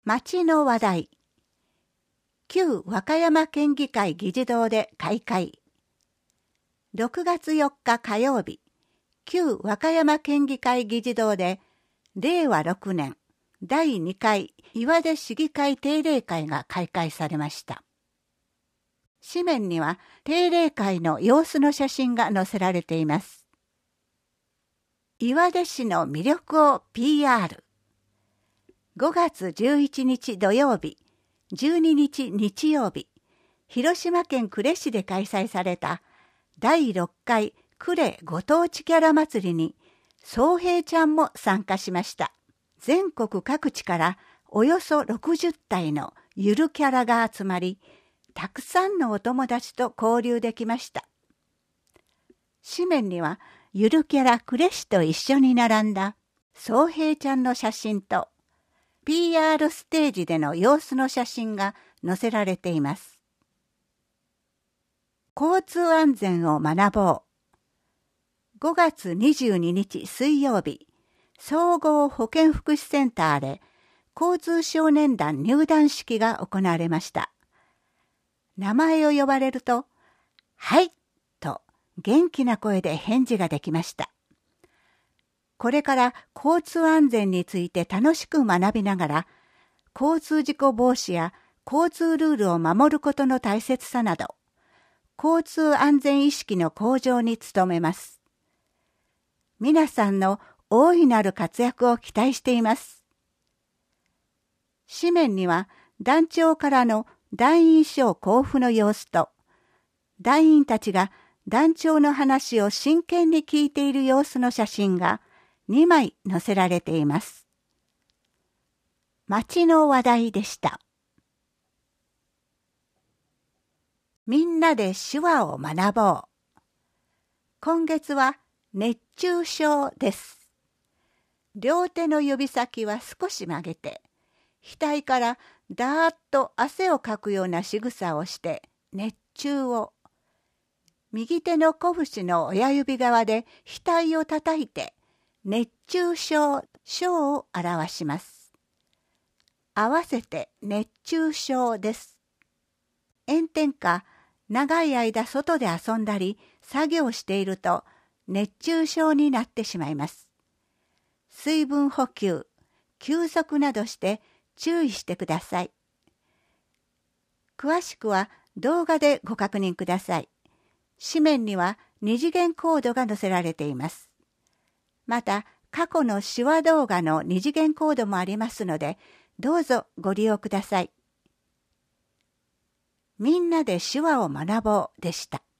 町の話題。旧和歌山県議会議事堂で開会。6月4日火曜日、旧和歌山県議会議事堂で、令和6年第2回岩出市議会定例会が開会されました。紙面には定例会の様子の写真が載せられています。岩出市の魅力を PR。5月11日土曜日、12日日曜日、広島県呉市で開催された第6回呉ご当地キャラ祭りに、宗平ちゃんも参加しました。全国各地からおよそ60体のゆるキャラが集まり、たくさんのお友達と交流できました。紙面にはゆるキャラ呉市と一緒に並んだ宗平ちゃんの写真と PR ステージでの様子の写真が載せられています。交通安全を学ぼう。5月22日水曜日、総合保健福祉センターで交通少年団入団式が行われました。名前を呼ばれると、はいと元気な声で返事ができました。これから交通安全について楽しく学びながら、交通事故防止や交通ルールを守ることの大切さなど、交通安全意識の向上に努めます。皆さんの大いなる活躍を期待しています。紙面には団長からの団員証交付の様子と、団員たちが団長の話を真剣に聞いている様子の写真が2枚載せられています。町の話題でした。みんなで手話を学ぼう。今月は熱中症です。両手の指先は少し曲げて、額からだーっと汗をかくような仕草をして熱中を。右手の拳の親指側で額を叩いて熱中症、症を表します。合わせて熱中症です。炎天下、長い間外で遊んだり作業していると熱中症になってしまいます。水分補給、休息などして注意してください。詳しくは動画でご確認ください。紙面には2次元コードが載せられています。また、過去の手話動画の2次元コードもありますので、どうぞご利用ください。みんなで手話を学ぼうでした。